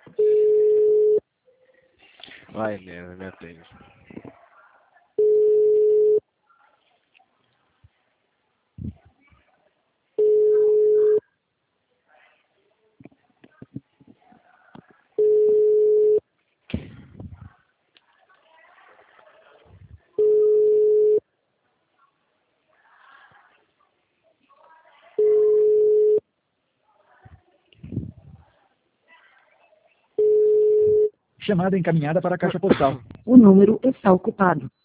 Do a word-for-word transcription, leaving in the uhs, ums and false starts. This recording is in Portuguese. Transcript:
Vai merda, me atende. Chamada encaminhada para a caixa postal. O número está ocupado.